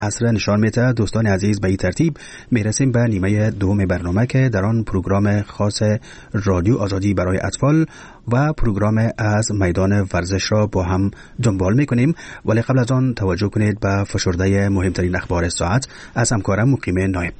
عصر نشان میده. دوستان عزیز، به این ترتیب میرسیم به نیمه دوم برنامه که در آن پروگرام خاص رادیو آزادی برای اطفال و پروگرام از میدان ورزش را با هم دنبال میکنیم. ولی قبل از آن توجه کنید به فشرده مهمترین اخبار ساعت از همکارم مقیم نایب.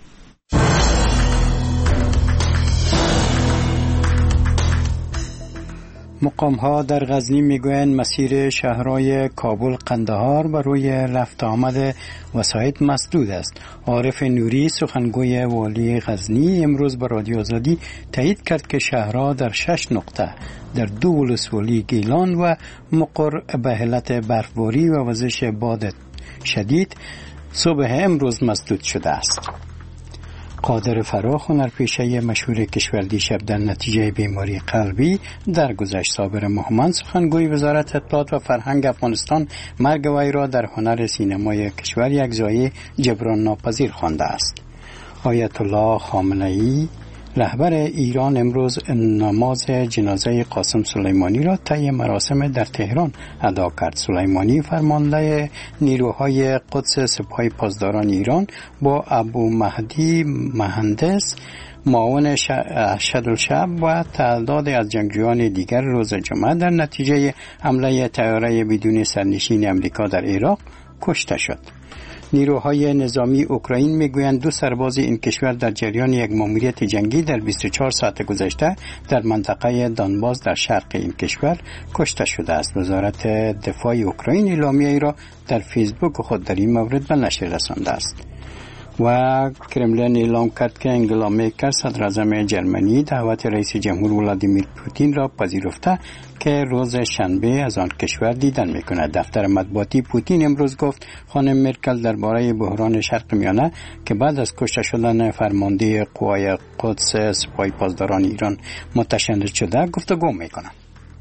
مقام‌ها در غزنی میگویند مسیر شهرهای کابل قندهار و روی رفت آمد وسایط مسدود است. عارف نوری سخنگوی والی غزنی امروز به رادیو آزادی تایید کرد که شهرها در 6 نقطه در 2 ولسوالی گیلان و مقر به علت برفباری و وزش باد شدید صبح امروز مسدود شده است. قادر فراخ، هنرپیشه مشهور کشور دیشب در نتیجه بیماری قلبی درگذشت. صابر محمد سخنگوی وزارت اطلاعات و فرهنگ افغانستان مرگ وی را در هنر سینمای کشور یک ضایعه جبران ناپذیر خوانده است. آیت الله خامنه‌ای رهبر ایران امروز نماز جنازه قاسم سلیمانی را طی مراسم در تهران ادا کرد. سلیمانی فرمانده نیروهای قدس سپاه پاسداران ایران با ابو مهدی مهندس معاون ارشدالشعب و تعداد از جنگجویان دیگر روز جمعه در نتیجه حمله طیاره بدون سرنشین امریکا در عراق کشته شد. نیروهای نظامی اوکراین میگویند 2 سرباز این کشور در جریان یک ماموریت جنگی در 24 ساعت گذشته در منطقه دانباس در شرق این کشور کشته شده است. وزارت دفاع اوکراین اعلامیه ای را در فیسبوک خود در این مورد به نشر رسانده است. و کرملین اعلام کرد که انگلا مرکل صدر اعظم جرمنی دعوت رئیس جمهور ولادیمیر پوتین را پذیرفته که روز شنبه از آن کشور دیدن میکند. دفتر مطبوعاتی پوتین امروز گفت خانم مرکل درباره بحران شرق میانه که بعد از کشته شدن فرمانده قوای قدس سپاه پاسداران ایران متشنج شده گفتگو میکند.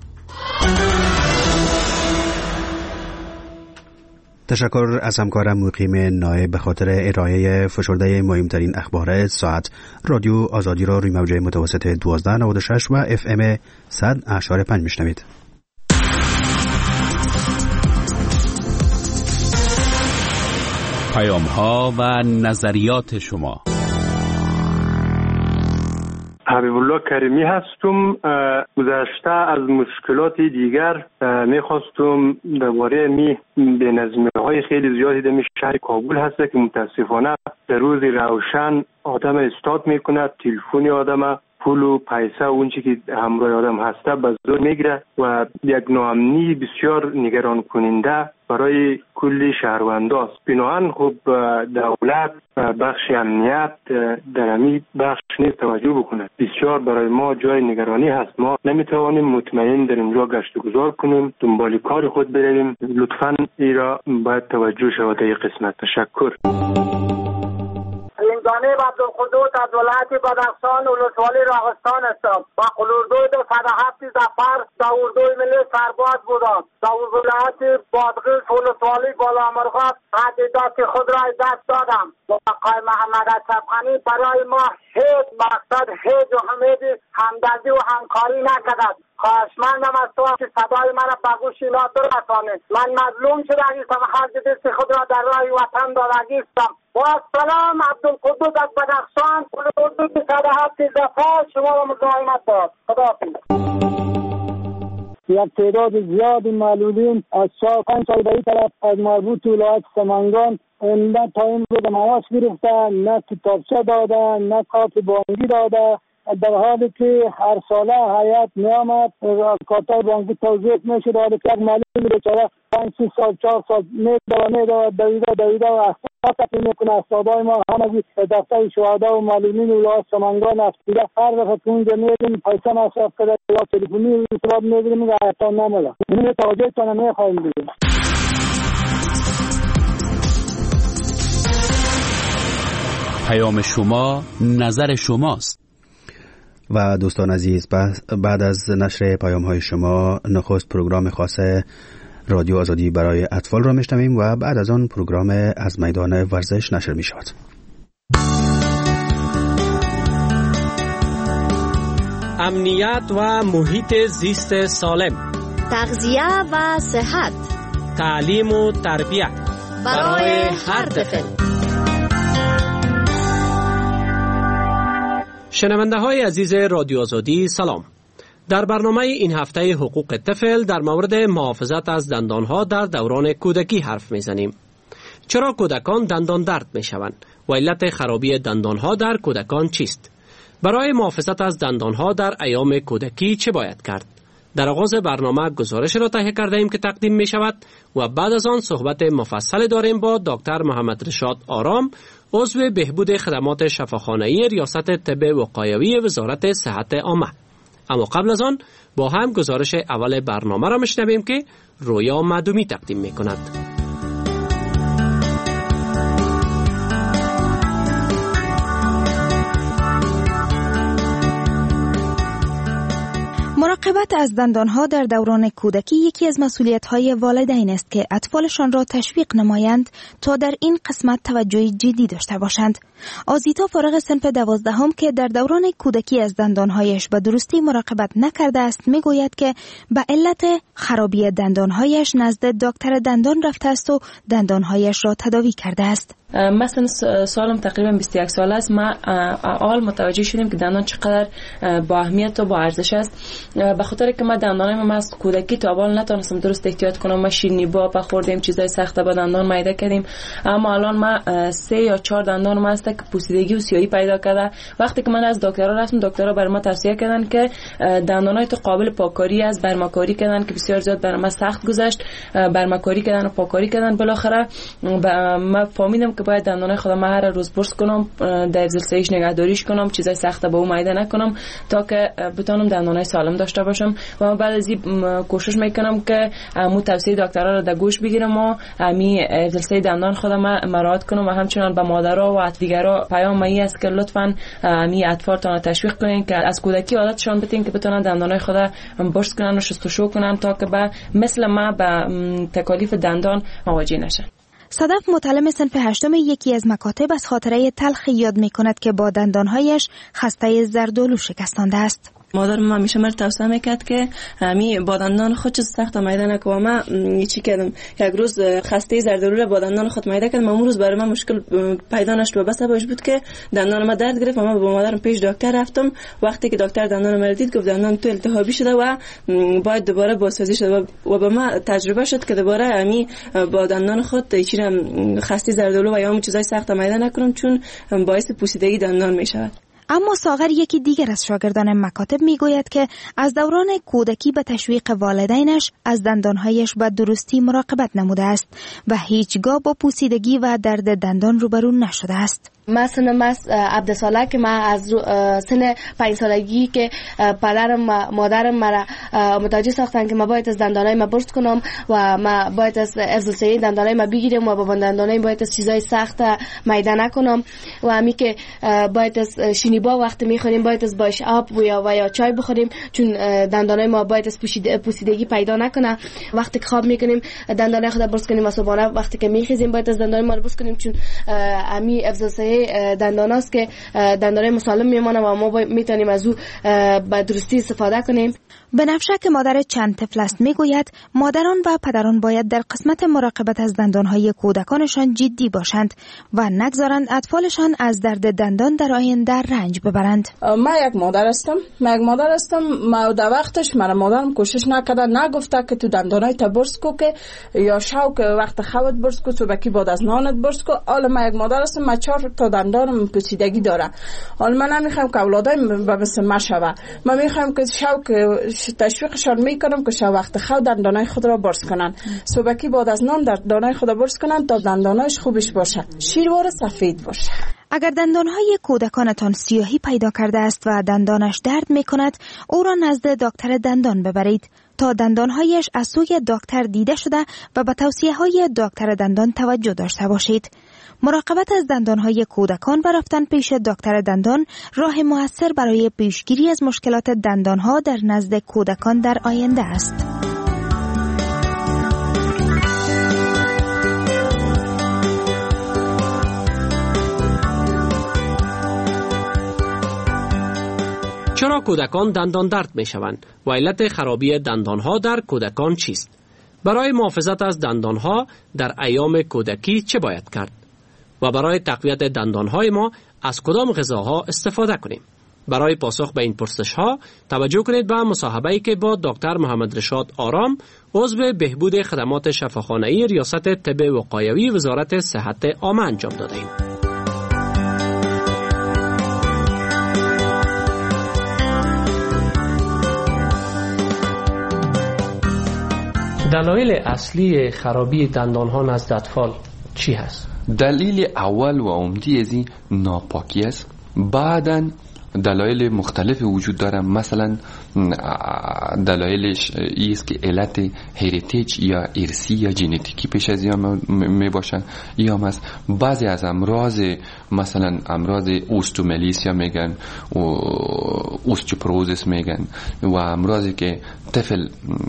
تشکر از همکارم مقیم نایب به خاطر ارائه فشرده مهمترین اخبار ساعت. رادیو آزادی را روی موج متوسط 1296 و FM 100.5 میشنوید. پیام‌ها و نظریات شما. حبیب الله کریمی هستم. گذشته از مشکلات دیگر میخواستم درباره بی‌نظمی‌های خیلی زیادی در شهر کابل هست که متاسفانه در روز روشن آدم استاد میکند، تلفن آدم، پول و پیسه و اون چی که همراه آدم هسته به زور میگیره و یک ناامنی بسیار نگران کننده برای کلی شهرونداست. بنابراین خب دولت بخش امنیت در همین بخش نیز توجه بکنه. بسیار برای ما جای نگرانی هست. ما نمیتوانیم مطمئن در اینجا گشت و گذار کنیم، دنبال کار خود برویم. لطفاً ایرا باید توجه شود در این قسمت. تشکر. جانب عبدالقدوس از ولایت بدخشان ولسوالی راغستان هستم و قلوردوی در 107 ظفر داوردوی ملی سرباز بودم. در ولایت بادغیس ولسوالی بالامرغاب عقیدت خود را دست دادم. آقای محمد اشرفغانی برای ما هیچ مقصد، هیچ امید همدردی و همکاری نکرد. خواهشمندم از تو که صدای من به گوش اینا برسانید. من مظلوم شده هستم، هر دست خود را در راه وطن دادگیستم. با سلام، عبدالقدوس از بدخشان، قلوردوی 107 ظفر شما را مزاحمت داد. خداحافظ. یک تعداد زیادی معلولین از 4-5 سال به این طرف از مربوط ولایت سمنگان نه تا این رو به مواس گرفتن، نه کتابچه دادن، نه کارت بانکی داده، در حالی که هر ساله هیئت میامد کارت بانکی توزیع میشد، حالی که یک معلول بیچاره 5-6 سال 4 سال میدوه دویده و احساس تفریح میکنه. استادای ما همه دفتر شهدا و معلولین ولایت سمنگان افتیده هر وقت اونجا میریم پیسه مصرف کرده یا تلفنی حساب میگیریم و حتی نمیده. این توجه تانه میخواهیم دیگه. پیام شما نظر شماست. و دوستان عزیز، بعد از نشر پیام‌های شما نخست پروگرام خاص رادیو آزادی برای اطفال را میشنویم و بعد از آن پروگرام از میدان ورزش نشر می شود. امنیت و محیط زیست سالم، تغذیه و صحت، تعلیم و تربیت، برای هر طفل. شنونده های عزیز رادیو آزادی سلام. در برنامه این هفته حقوق طفل در مورد محافظت از دندانها در دوران کودکی حرف میزنیم. چرا کودکان دندان درد میشوند و علت خرابی دندانها در کودکان چیست؟ برای محافظت از دندانها در ایام کودکی چه باید کرد؟ در آغاز برنامه گزارش را تهیه کرده ایم که تقدیم می شود و بعد از آن صحبت مفصل داریم با دکتر محمد رشاد آرام، عضو بهبود خدمات شفاخانه‌ای ریاست طب وقایوی وزارت صحت عامه. اما قبل از آن با هم گزارش اول برنامه را میشنویم که رویا معدومی تقدیم می کند. مراقبت از دندانها در دوران کودکی یکی از مسئولیت‌های والدین است که اطفالشان را تشویق نمایند تا در این قسمت توجه جدی داشته باشند. آزیتا فارغ صنف 12 که در دوران کودکی از دندانهایش به درستی مراقبت نکرده است میگوید که به علت خرابی دندانهایش نزد دکتر دندان رفته است و دندانهایش را تداوی کرده است. مثلا سالم تقریبا 21 ساله است. ما اول متوجه شدیم که دندان چقدر با اهمیت و با ارزش است، به خاطر که ما دندانایم از کودکی تا اول نتونستم درست احتیاط کنم. ما شیرینی با خوردیم، چیزای سخت با دندان میده کردیم، اما الان ما 3 یا 4 دندان ما است که پوسیدگی و سیاهی پیدا کرده. وقتی که من از دکترها رفتم، دکترها برای ما توصیه کردن که دندانای تو قابل پاککاری است، برمکاری کردن که بسیار زیاد برای ما سخت گذشت. برمکاری کردن و پاککاری کردن. بالاخره ما فهمیدم که باید دندانای خودم هر روز برس کنم، در زلسه‌ایش نگهداریش کنم، چیزای سخت با او میده نکنم تا که بتونم دندانای سالم داشته باشم. و بعد از این کوشش میکنم که مو توصیه دکترها رو در گوش بگیرم و می زلسه دندان خودم مراعات کنم و همچنان به مادرها و دیگرها پیام می است که لطفاً می اطفالتون تشویق کنین که از کودکی عادتشان بدین که بتونن دندانای خود برس کنن و شستشو کنن تا که مثل ما به تکالیف دندان مواجه نشن. صدف متعلم صنف 8 یکی از مکاتب از خاطره تلخی یاد می کند که با دندانهایش خسته زردولو شکستانده است. مادرم همیشه مرا توصیه میکرد که با دندان خود چیز سخت میده نکنم. ما چی کردم، یک روز خسته زردالو را با دندان خود میده کردم. اون روز برای من مشکل پیدا نشد و بس باش بود که دندان ما درد گرفت. ما با مادرم پیش دکتر رفتم. وقتی که دکتر دندان ما دید گفت دندان تو التهابی شده و باید دوباره بازسازی شده و به ما تجربه شد که دوباره با دندان خود هیچ خسته زردالو و یا اون چیزای سخت میده نکنم، چون باعث پوسیدگی دندان میشود. اما ساغر یکی دیگر از شاگردان مکاتب میگوید که از دوران کودکی به تشویق والدینش از دندانهایش به درستی مراقبت نموده است و هیچگاه با پوسیدگی و درد دندان روبرو نشده است. مثلا عبدالساله که من از سن 5 سالگی که پدرم مادرم مرا متوجه ساختن که من باید از دندانای ما برس کنم و من باید از افزایش دندانای ما بگیرم و با دندانای باید از چیزای سخت میده نکنم و همی که باید از شینیبا وقتی میخوریم باید از باش آب و یا چای بخوریم، چون دندانای ما باید از پوسیدگی پیدا نکنه. وقتی که خواب میکنیم دندانای خود برس کنیم و صبحانه وقتی که میخیزیم باید از دندانای ما برس کنیم، چون همی افزایش دندان است که دندانای مسالم میمانه و ما میتونیم از او به درستی استفاده کنیم. بنفشه که مادر چند طفل است میگوید مادران و پدران باید در قسمت مراقبت از دندانهای کودکانشان جدی باشند و نگذارند اطفالشان از درد دندان در آینده رنج ببرند. من یک مادر هستم. ما در وقتش مادرم کوشش نکرده، نگفته که تو دندانای تا برس کو که یا شو که وقت خودت برس کو، صبحی بعد از نانت برس کو. حالا من یک مادر هستم، من 4 تا دندانم پوسیدگی داره. حالا من نمیخوام که اولادایم به مثل ما شوه. من میخوام که شو که تشویقشان میکنم که شو وقت خود دندانای خود را برس کنن، صبحی بعد از نان دندانای خود برس کنن تا دندانایش خوبش باشه، شیروار سفید باشه. اگر دندانهای کودکانتان سیاهی پیدا کرده است و دندانش درد میکند، او را نزد دکتر دندان ببرید تا دندانهایش از سوی دکتر دیده شده و به توصیه‌های دکتر دندان توجه داشته باشید. مراقبت از دندانهای کودکان و رفتن پیش دکتر دندان راه مؤثر برای پیشگیری از مشکلات دندانها در نزد کودکان در آینده است. چرا کودکان دندان درد می شوند و علت خرابی دندانها در کودکان چیست؟ برای محافظت از دندانها در ایام کودکی چه باید کرد؟ و برای تقویت دندانهای ما از کدام غذاها استفاده کنیم؟ برای پاسخ به این پرسش‌ها توجه کنید به مصاحبه‌ای که با دکتر محمد رشاد آرام، عضو بهبود خدمات شفاخانه‌ای ریاست طب وقایوی وزارت صحت عامه انجام داده‌ایم. دلایل اصلی خرابی دندانها نزد اطفال چی هست؟ دلیل اول و عمده از این ناپاکی است. بعداً دلایل مختلف وجود داره. مثلا دلایلش است که علت هریتیج یا ارثی یا ژنتیکی پیش از این می باشن، یا مثلا بعضی از امراض، مثلا امراض اوستوملیسیا میگن و اوستیوپروزیس میگن و امراضی که طفل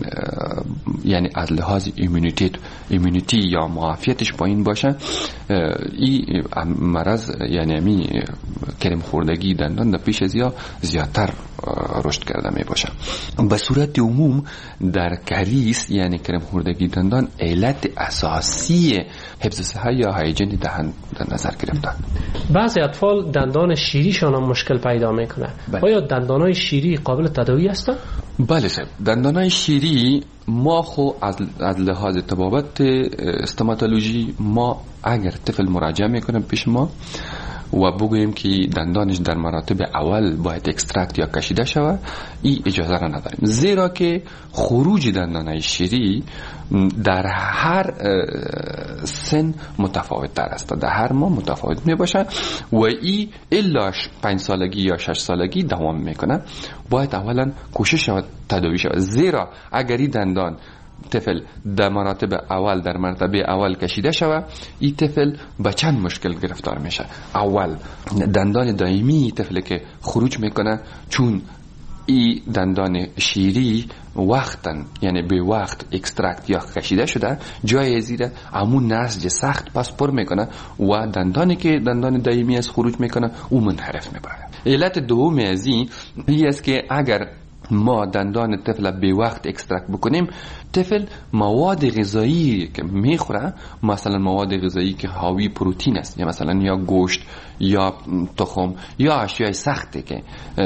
یعنی از لحاظ ایمونیتی یا معافیتش پایین باشه، این مرض یعنی می کرم خوردگی دندان در پیش از یا زیادتر رشد کرده می باشه. به صورت عموم در کریس یعنی کرم خوردگی دندان علت اساسی حفظ صحت یا هایجین دهان در نظر گرفته. بعضی اطفال دندان شیریشان هم مشکل پیدا میکنه. آیا دندانهای شیری قابل تداوی هستند؟ بله صاحب، دندانهای شیری ما خو از لحاظ طبابت استوماتولوژی ما اگر طفل مراجعه میکنه پیش ما و بگوییم که دندانش در مراتب اول باید اکسترکت یا کشیده شود، این اجازه را نداریم، زیرا که خروج دندانهای شیری در هر سن متفاوت تر است، در هر ماه متفاوت می باشه و این الا 5 سالگی یا 6 سالگی دوام میکنه. باید اولا کوشش شود تداوی شود، زیرا اگر این دندان طفل در مراتب اول در مرتبه اول کشیده شود، این طفل به چند مشکل گرفتار میشه. اول دندان دائمی طفل که خروج میکنه، چون این دندان شیری وقتا یعنی به وقت اکسترکت یا کشیده شده، جای زیر همون نسج سخت پس پر میکنه و دندانی که دندان دائمی از خروج میکنه او منحرف میبره. علت دوم از این است که اگر ما دندان طفل به وقت اکسترکت بکنیم، طفل مواد غذایی که میخوره، مثلا مواد غذایی که حاوی پروتئین است، یا مثلا یا گوشت یا تخم یا اشیاء سختی که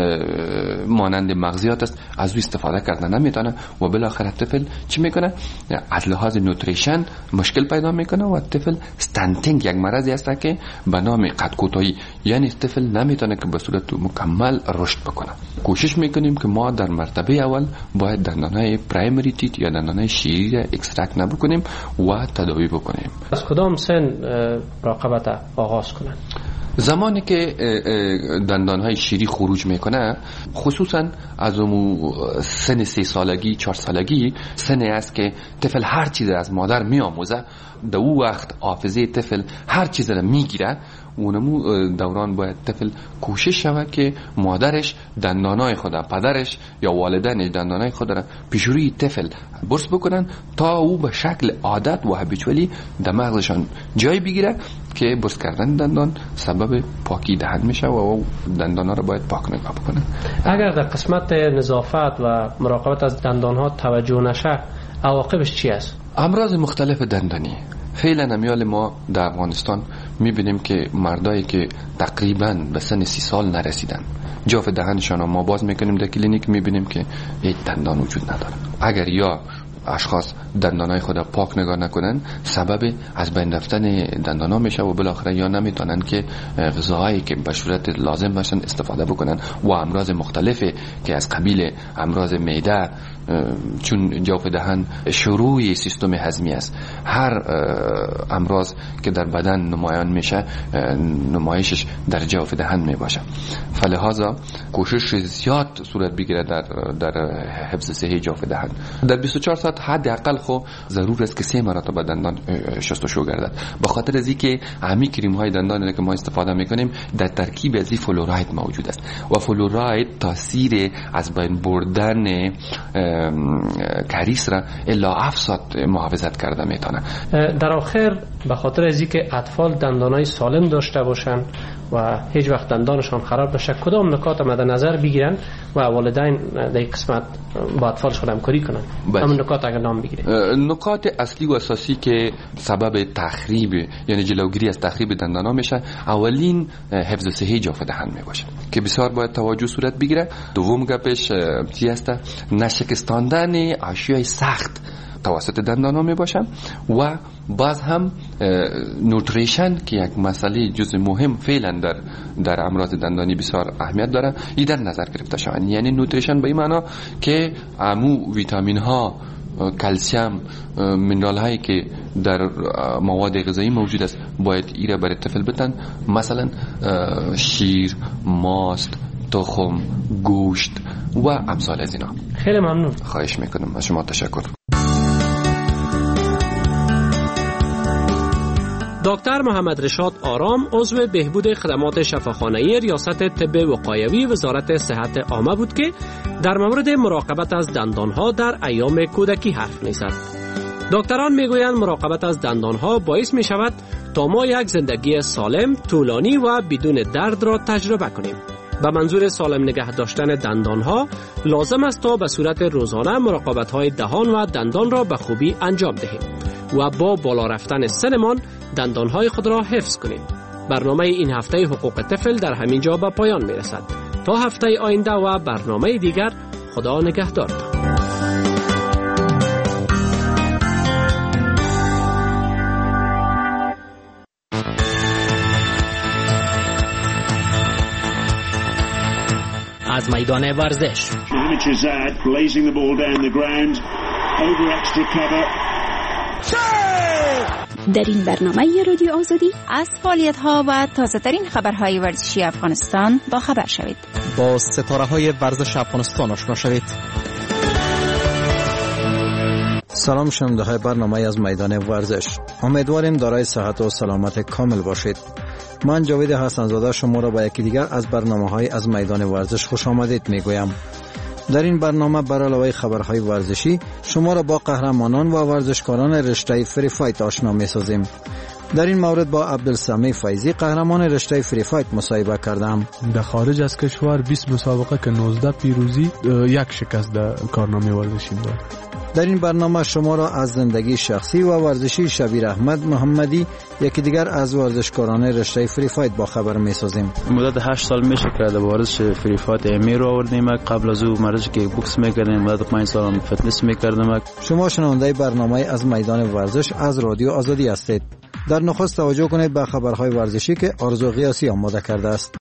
مانند مغزیات است، از او استفاده کردن نمیتونه و بالاخره طفل چی میکنه؟ از لحاظ نوتریشن مشکل پیدا میکنه و طفل استنتینگ، یک مرضی است که به نام قد کوتاهی، یعنی طفل نمیتونه که به صورت مکمل رشد بکنه. کوشش میکنیم که ما در مرتبه اول باید دندانهای پرایمری تیت یا دندانهای شیری اکسترکت نبکنیم و تداوی بکنیم. از کدام سن مراقبت آغاز کنن؟ زمانی که دندانهای شیری خروج میکنه، خصوصا از سن 3 سالگی 4 سالگی سنی است که طفل هر چیز از مادر میآموزه، در او وقت حافظه طفل هر چیز را میگیره. اونمو دوران باید طفل کوشش شود که مادرش دندانای خود، پدرش یا والدینش دندانای خود را پیش روی طفل برس بکنن تا او به شکل عادت و هابیچوالی در مغزشان جای بگیره که برس کردن دندان سبب پاکی دهن میشه و دندانا را باید پاک نگاه بکنن. اگر در قسمت نظافت و مراقبت از دندانها توجه نشه، عواقبش چی است؟ امراض مختلف دندانی. فعلا امیال ما در افغانستان میبینیم که مردایی که تقریبا به سن 30 سال نرسیدن، جاف دهنشان ما باز میکنیم در کلینیک، میبینیم که هیچ دندان وجود نداره. اگر یا اشخاص دندانای خود پاک نگاه نکنن، سبب از بین رفتن دندانا میشه و بالاخره یا نمیتونن که غذاهایی که به صورت لازم باشن استفاده بکنن و امراض مختلفی که از قبیل امراض معده، چون جوف دهن شروع سیستم هضمی است، هر امراض که در بدن نمایان میشه نمایشش در جوف دهن میباشه. فلهذا کوشش زیاد صورت بگیره در حفظ صحی جوف دهن. در 24 ساعت حداقل خو ضرور است که 3 مرتبه دندان شستشو گردد، به خاطر از اینکه همین کریم های دندان که ما استفاده میکنیم در ترکیب از فلوراید موجود است و فلوراید تاثیر از بین بردن کریس را الا 7 ساعت محافظت کرده میتونه. در آخر به خاطر از اینکه اطفال دندانای سالم داشته باشن و هیچ وقت دندانشان خراب نشه، کدام نکات مد نظر بگیرن و والدین در این قسمت با اطفالشون همکاری کنن؟ همون نکات اگر نام بگیرید. نکات اصلی و اساسی که سبب تخریب یعنی جلوگیری از تخریب دندان‌ها میشه، اولین حفظ صحی جاف دهن میباشه که بسیار باید توجه صورت بگیره. دوم گپش چی است؟ نشکستاندن اشیاء سخت توسط دندان‌ها میباشه و باز هم نوتریشن که یک مسئله جزء مهم فعلا در امراض دندانی بسیار اهمیت داره، این در نظر گرفته شود. یعنی نوتریشن به این معنا که امو ویتامین ها، کلسیم، مینرال هایی که در مواد غذایی موجود است باید ایره برای طفل بدن، مثلا شیر، ماست، تخم، گوشت و امثال از اینا. خیلی ممنون. خواهش میکنم. از شما تشکر. دکتر محمد رشاد آرام عضو بهبود خدمات شفاخانه‌ای ریاست طب وقایوی وزارت صحت عامه بود که در مورد مراقبت از دندانها در ایام کودکی حرف می‌زد. دکتران میگویند مراقبت از دندانها باعث می شود تا ما یک زندگی سالم، طولانی و بدون درد را تجربه کنیم. به منظور سالم نگه داشتن دندانها لازم است تا به صورت روزانه مراقبت‌های دهان و دندان را به خوبی انجام دهیم و با بالا رفتن سنمان دندانهای خود را حفظ کنیم. برنامه این هفته حقوق طفل در همین جا به پایان می رسد. تا هفته آینده و برنامه دیگر، خدا نگهدارتان. از میدان ورزش. در این برنامه رادیو آزادی از فعالیت‌ها و تازه‌ترین خبرهای ورزشی افغانستان با خبر شوید. با ستاره‌های ورزش افغانستان آشنا شوید. سلام شنونده‌های برنامه از میدان ورزش. امیدواریم دارای صحت و سلامت کامل باشید. من جاوید حسن‌زاده شما را به یکی دیگر از برنامه‌های از میدان ورزش خوش آمدید میگویم. در این برنامه بر علاوه خبرهای ورزشی شما را با قهرمانان و ورزشکاران رشته فری فایت آشنا می‌سازیم. در این مورد با عبدالسمی فیضی قهرمان رشته فری فایت مصاحبه کردم. در خارج از کشور 20 مسابقه که 19 پیروزی، یک شکست در کارنامه ورزشی دارد. در این برنامه شما را از زندگی شخصی و ورزشی شبیر احمد محمدی یکی دیگر از ورزشکاران رشته فری فایت با خبر می‌سازیم. مدت 8 سال میشه که در ورزش فری فایت امیر رو آوردیم. قبل از او ورزش که بوکس می‌کردیم، مدت 5 سال فتنس می‌کردم. شما شنونده برنامه از میدان ورزش از رادیو آزادی هستید. در نخست توجه کنید به خبرهای ورزشی که آرزو قیاسی آماده کرده است.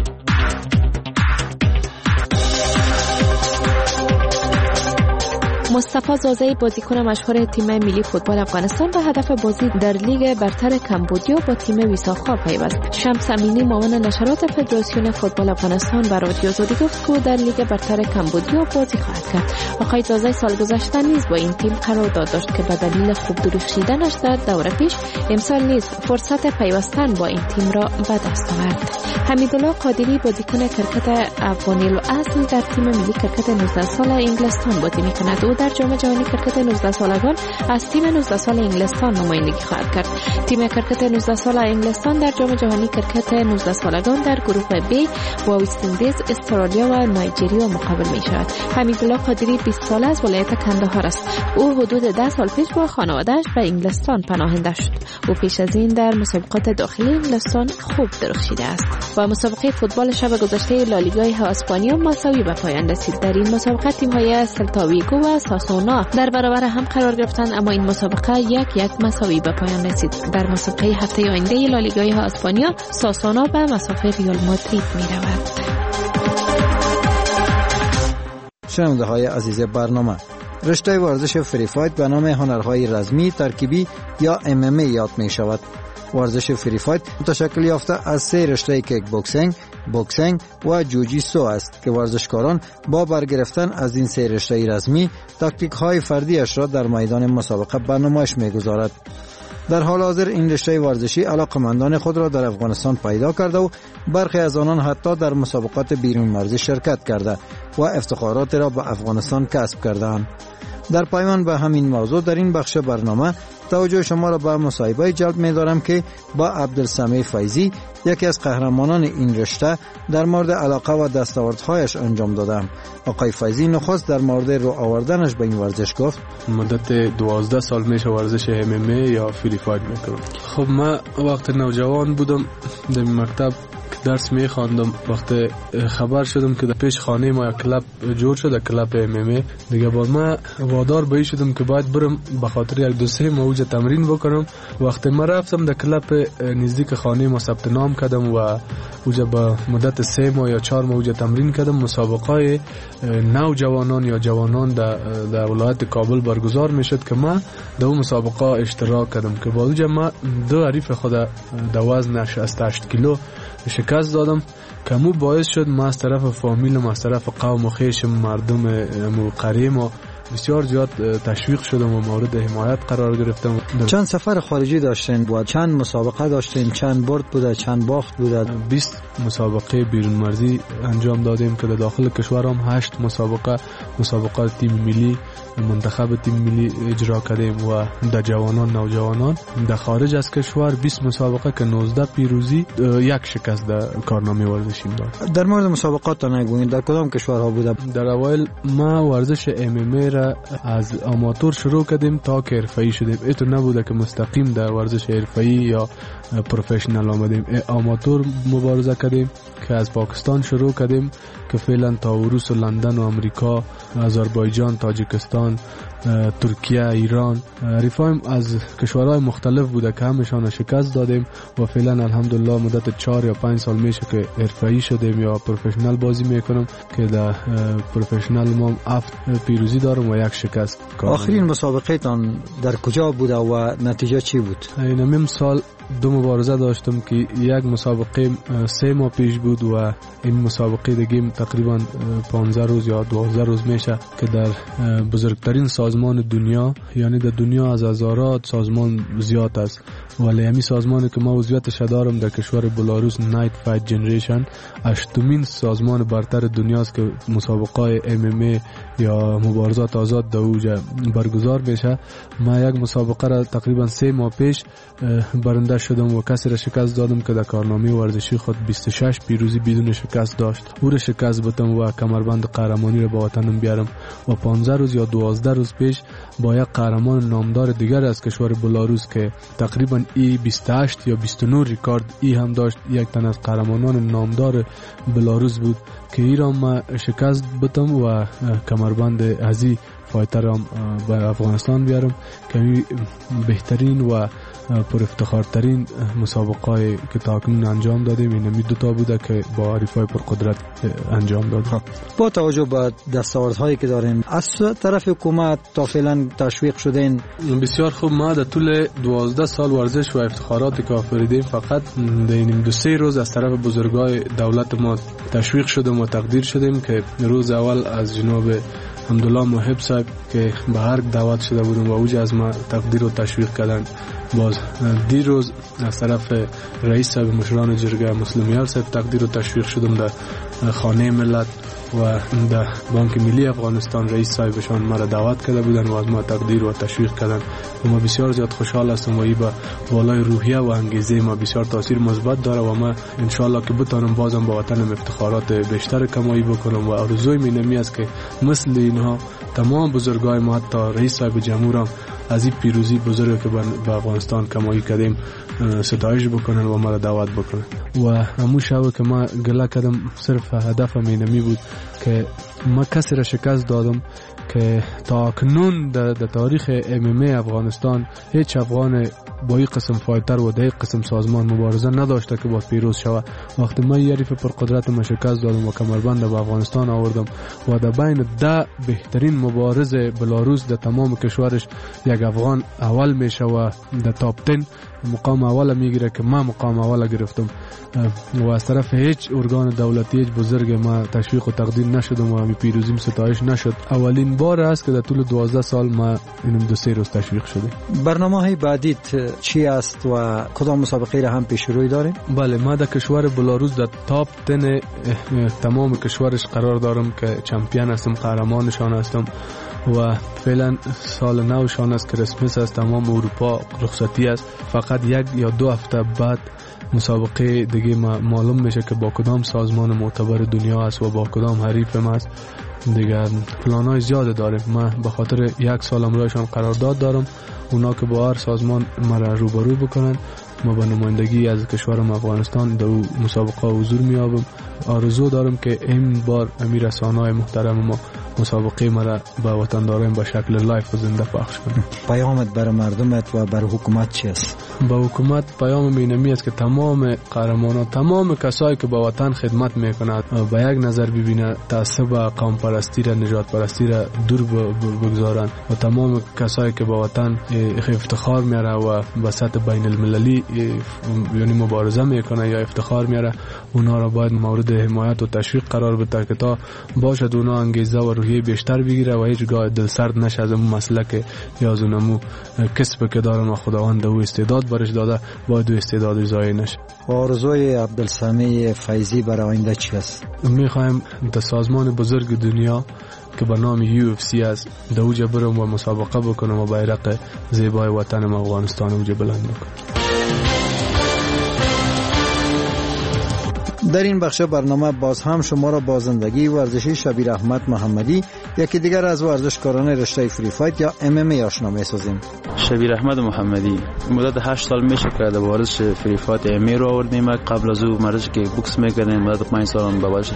مصطفی زازی بازیکن مشهور تیم ملی فوتبال افغانستان به هدف بازی در لیگ برتر کمبودیا با تیم ویساخا پیوست. شمس امینی معاون نشرات فدراسیون فوتبال افغانستان به رادیو آزادی گفت که در لیگ برتر کمبودیا بازی خواهد کرد. آقای زازی سال گذشته نیز با این تیم قرارداد داشت که به دلیل خوب درخشیدنش در دوره پیش امسال نیز فرصت پیوستن با این تیم را به دست آورد. حمیدالله قادری بازیکن کرکت افغانی اصل در تیم ملی کرکت 19 ساله انگلستان بازی می‌کند. او در جام جهانی کرکت 19 سالگان از تیم 19 سال انگلستان نمایندگی خواهد کرد. تیم کرکت 19 ساله انگلستان در جام جهانی کرکت 19 سالگان در گروه B با وست اندیز، استرالیا و نایجریا مقابل می‌شود. حمیدالله قادری 20 ساله از ولایت کندهار است. او حدود 10 سال پیش با خانواده‌اش به انگلستان پناهنده شد. او پیش از این در مسابقات داخلی انگلستان خوب درخشیده است. و مسابقه فوتبال شب گذشته لالیگای اسپانیا مساوی به پایان رسید. در این مسابقه تیم‌های سلتا ویگو و ساسونا در برابر هم قرار گرفتند، اما این مسابقه یک مساوی به پایان رسید. در مسابقه هفته آینده لالیگای اسپانیا ساسونا به مسافر ریال مادرید می‌رود. شنونده‌های عزیز برنامه، رشته ورزش فری فایت به نام هنرهای رزمی، ترکیبی یا MMA یاد می‌شود. ورزش فری فایت متشکل یافته از 3 رشته کیک بوکسینگ و جوجیتسو است که ورزشکاران با برگرفتن از این 3 رشته رزمی تاکتیک‌های فردیش را در میدان مسابقه به نمایش می‌گذارد. در حال حاضر این رشته ورزشی علاقمندان خود را در افغانستان پیدا کرده و برخی از آنان حتی در مسابقات بیرون مرزی شرکت کرده و افتخارات را به افغانستان کسب کردند. در پایان به همین موضوع در این بخش برنامه توجه شما را به مصاحبه جلب می دارم که با عبدالسمیع فیضی، یکی از قهرمانان این رشته، در مورد علاقه و دستاوردهایش انجام دادم. آقای فیضی نخست در مورد رو آوردنش به این ورزش گفت. مدت 12 سال میشه ورزش MMA یا فری فایت میکنم. خب من وقت نوجوان بودم در مکتب درس میخواندم، وقت خبر شدم که در پیش خانه ما یک کلاب جور شده، کلاب MMA دیگه. بعد من وادار به شدم که باید برم به خاطر یک دو سه ماه اوجه تمرین بکنم. وقت من رفتم در کلاب نزدیک خانه ما ثبت نام کردم و اوجه به مدت 3 ماه یا 4 ماه اوجه تمرین کردم. مسابقه نوجوانان یا جوانان در ولایت کابل برگزار میشد که من در اون مسابقه اشتراک کردم که با اوجه من 2 حریف خود در وزن 68 کیلو شکست دادم که مو باعث شد ما از طرف فامیلم، از طرف قوم و خیشم، مردم قریم و بسیار زیاد تشویق شدم و مورد حمایت قرار گرفتم. چند سفر خارجی داشتین و چند مسابقه داشتین؟ چند برد بوده، چند باخت بوده؟ 20 مسابقه بیرون مرزی انجام دادیم که در داخل کشور هم 8 مسابقه تیم ملی، منتخب تیم ملی اجرا کردیم و در جوانان نوجوانان. در خارج از کشور 20 مسابقه که 19 پیروزی، 1 شکست در کارنامه ورزشیم داشت. در مورد مسابقات نگویید در کدام کشورها بوده؟ در اوایل ما ورزش MMA را از آماتور شروع کردیم تا که حرفه‌ای شدیم. اینطور نبوده که مستقیم در ورزش حرفه‌ای یا پروفشنال آمدیم. آماتور مبارزه کردیم که از پاکستان شروع کردیم که فعلا تا روس و لندن و امریکا، آذربایجان، تاجیکستان، ترکیه، ایران، حریفایم از کشورهای مختلف بوده که همشان شکست دادیم و فعلا الحمدلله مدت 4 یا 5 سال میشه که حرفه‌ای شدیم یا پروفشنال بازی میکنم که در پروفشنال ما 7 پیروزی دارم و 1 شکست. آخرین مسابقه تان در کجا بوده و نتیجه چی بود؟ این سال 2 مبارزه داشتم که یک مسابقه 3 ماه پیش بود و این مسابقه دیگه تقریبا 15 روز یا 12 روز میشه که در بزرگترین سازمان دنیا، یعنی در دنیا از هزارات سازمان زیاد است ولی همین سازمانی که ما عضویتش دارم در کشور بلاروس، نایت فایت جنریشن، 8مین سازمان برتر دنیاست که مسابقه MMA یا مبارزات آزاد در اوج برگزار میشه. ما یک مسابقه را تقریبا 3 ماه پیش برنده شدم و کسی را شکست دادم که در کارنامه ورزشی خود 26 پیروزی بدون شکست داشت. او را شکست بدم و کمربند قهرمانی را با وطنم بیارم و 15 روز یا 12 روز پیش با یک قهرمان نامدار دیگر از کشور بلاروس که تقریبا 28 یا 29 ریکارد هم داشت، یک تن از قهرمانان نامدار بلاروس بود که ایران ما شکست بدم و کمربند ازی فایترم به افغانستان بیارم که بهترین و پر افتخارترین مسابقه که تاکنون انجام دادیم این 2 تا بوده که با حریفای پر قدرت انجام دادیم. با توجه به دستاوردهایی که داریم از طرف حکومت تا فعلا تشویق شدین؟ بسیار خوب. ما در طول 12 سال ورزش و افتخاراتی که آفریدیم فقط در این 2-3 روز از طرف بزرگای دولت ما تشویق شدیم و تقدیر شدیم که روز اول از جناب حمدالله محب صاحب که به هرگ دعوت شده بودم و اوج از ما تقدیر و تشویق کردن. باز دیروز از طرف رئیس صاحب مشران جرگه مسلمیار صاحب تقدیر و تشویق شدم در خانه ملت و در بانک ملی افغانستان رئیس صاحبشان مرا دعوت کرده بودن و از ما تقدیر و تشویق کردن و ما بسیار زیاد خوشحال هستم و این با بالای روحیه و انگیزه ما بسیار تاثیر مثبت داره و ما انشالله که بتونم بازم با وطنم افتخارات بیشتر کمایی بکنم و آرزوی من است که مثل اینها تمام بزرگای ما حتی رئیس صاحب جمهورم از این پیروزی بزرگی که به افغانستان کمایی کردیم ستایش بکنن و مرا دعوت بکنن و همون شب که ما گله کردم صرف هدفم اینمی بود که ما کسی را شکست دادم که تا کنون در تاریخ MMA افغانستان هیچ افغان با این قسم فایتر و در قسم سازمان مبارزه نداشته که با پیروز شود. وقتی ما حریف پر قدرت ما شکست دادم و کمربند به افغانستان آوردم و در بین 10 بهترین مبارز بلاروس در تمام کشورش یک افغان اول میشه و در تاپ 10 مقام اول میگیره که من مقام اول گرفتم و از طرف هیچ ارگان دولتی هیچ بزرگ ما تشویق و تقدیر نشدم و همی پیروزیم ستایش نشد. اولین بار است که در طول 12 سال ما اینم 2-3 روز تشویق شده. برنامه‌های بعدیت چی است و کدام مسابقه را هم پیش روی داریم؟ بله، ما در کشور بلاروس در تاپ 10 تمام کشورش قرار دارم که چمپیون هستم، قهرمانشان هستم و فعلا سال نوشان است، کریسمس است، تمام اروپا رخصتی است. فقط 1 یا 2 هفته بعد مسابقه دیگه معلوم میشه که با کدام سازمان معتبر دنیا است و با کدام حریف ما است. دیگه پلانای زیاد داریم. من به خاطر 1 سال امرایشان قرارداد دارم، اونا که با هر سازمان مرا روبرو بکنن، ما به نمایندگی از کشورم افغانستان در مسابقه حضور میابم. آرزو دارم که این بار امیر رسانه‌های محترم ما مسابقه مرا به وطنداران به شکل لایف و زنده پخش کنه. پیامت برای مردمت و برای حکومت چی است؟ به حکومت پیام اینمی است که تمام قهرمانان، تمام کسایی که به وطن خدمت میکنند به یک نظر ببینه، تعصب قوم پرستی را، نژاد پرستی را دور بگذارن و تمام کسایی که به وطن افتخار میاره و به سطح بین المللی یعنی مبارزه میکنه یا افتخار میاره، اونا را باید مورد حمایت و تشویق قرار بده که تا باشد اونا انگیزه و روحیه بیشتر بگیره و هیچگاه دل سرد نشه از اون مسلک یا از اونمو کسب که دارن و خداوند او استعداد برش داده، باید او استعداد ضایع نشه. آرزوی عبدالسمیع فیضی برای آینده چی است؟ میخوایم در سازمان بزرگ دنیا که به نام UFC است در اوجه برم و مسابقه بکنم و بیرق زیبای وطن افغانستان اوجه بلند بکنم. در این بخش برنامه باز هم شما را با زندگی ورزشی شبیر احمد محمدی، یکی دیگر از ورزشکاران رشته فری فایت یا MMA آشنا می‌سازیم. شبیر احمد محمدی مدت 8 سال میشه که در ورزش فری فایت MMA رو آوردیم. قبل از او ورزش که بوکس می‌کردم، مدت 5 سال با ورزش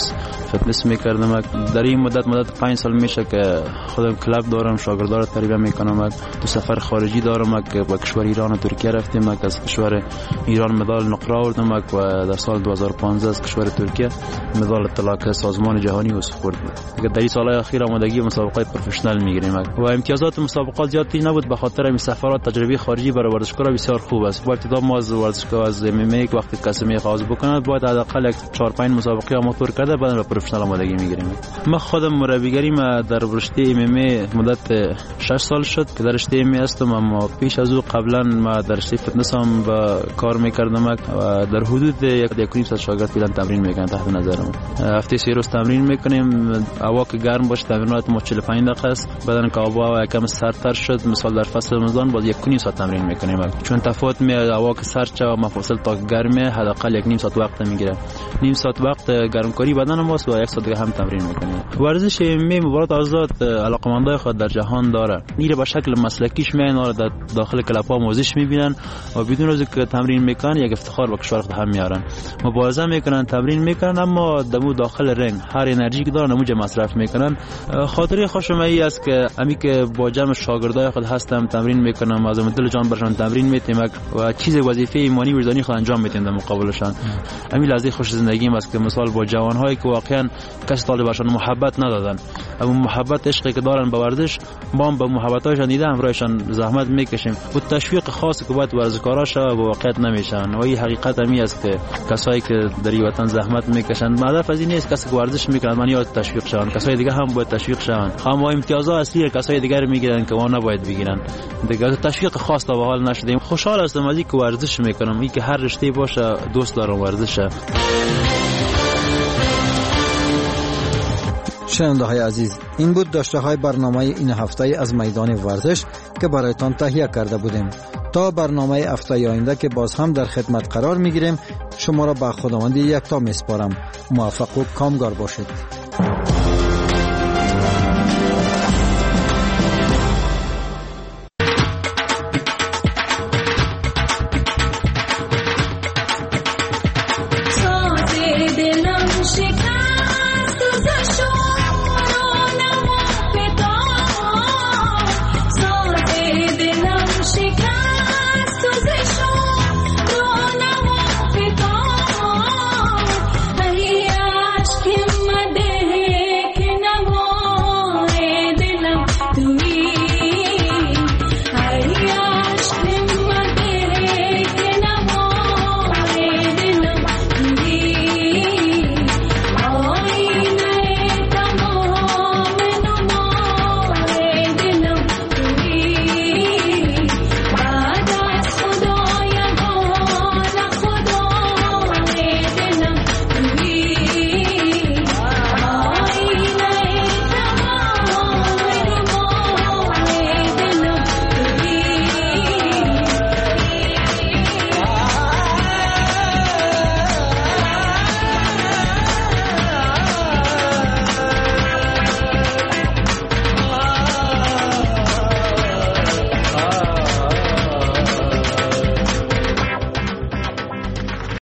فتنس می‌کردم. در این مدت 5 سال میشه که خودم کلاب دارم، شاگردان رو تربیت می‌کنم. تو سفر خارجی دارم که با کشور ایران و ترکیه رفتیم، از کشور ایران مدال نقره آوردم و در سال 2015 از کشور ترکیه مدال طلا سازمان جهانی و سپرد. در این سالهای اخیر آمادگی مسابقات پروفشنال میگیریم و امتیازات مسابقات زیادی نبود، به خاطر این سفرات تجربه خارجی برای ورزشکارا بسیار خوب است. با ابتدا ما از ورزشکار از MMA وقتی کسی میخواد بکنه باید حداقل 4-5 مسابقه آماتور کرده بعد به پروفشنال آمادگی میگیریم. ما خودم مربیگری در رشته MMA مدت 6 سال شد که در رشته MMA هستم، اما پیش از او قبلا ما در رشته فتنس هم کار میکردم و در حدود 1.5 سال شاگرد فعلا تمرین میکنم تحت نظرم. هفته 3 روز تمرین میکنیم، هوا که گرم باشه تمرینات ما 45 دقیقه است، بعدن که هوا یکم سردتر شد مثلا در فصل رمضان باز 1.5 ساعت تمرین میکنیم، چون تفاوت می هوا که سرد شد و مفاصل تا گرمه حداقل 1.5 ساعت وقت میگیره. نیم ساعت وقت گرمکاری بدن ماست و 1 ساعت دیگه هم تمرین میکنیم. ورزش MMA مبارزات آزاد علاقمندای خود در جهان داره، میره به شکل مسلکیش میان در داخل کلاب‌ها موزش میبینن و بدون از که تمرین میکنن یک افتخار به کشور خود هم میارن. مبارزه میکنن، تمرین میکنن، اما دمو داخل رنگ هر انرژی که دارن نموجه مصرف میکنن. خاطره خوشم ای است که امی که با جمع شاگردای خود هستم تمرین میکنم، از دل جان برشان تمرین میتیم و چیز وظیفه ایمانی وجدانی خود انجام میتیم در مقابلشان. امی لحظه خوش زندگی است که مثال با جوانهایی که واقعا کس طالبشان محبت ندادن، اما محبت عشقی که دارن به ورزش ما هم به محبتایشان دیده همراهشان زحمت میکشیم و تشویق خاصی که باید ورزشکارا شه و واقعیت نمیشن. و این حقیقت امی است که کسایی که در این وطن زحمت میکشن هدف از این نیست کسی که ورزش میکنه من یاد تشویق شون، کسای دیگه هم باید تشویق شون. اما امتیازات اصلی کسای دیگر میگیرن که ما نباید بگیرن. دیگه تشویق خاص تا به حال نشدیم. خوشحال هستم از اینکه ورزش میکنم، اینکه هر رشته باشه دوست دارم ورزش. شنونده های عزیز، این بود داشته های برنامه این هفته از میدان ورزش که برایتان تهیه کرده بودیم. تا برنامه هفته آینده که باز هم در خدمت قرار میگیریم، شما را به خداوند یکتا میسپارم. موفق و کامگار باشید. ساز دلم شکر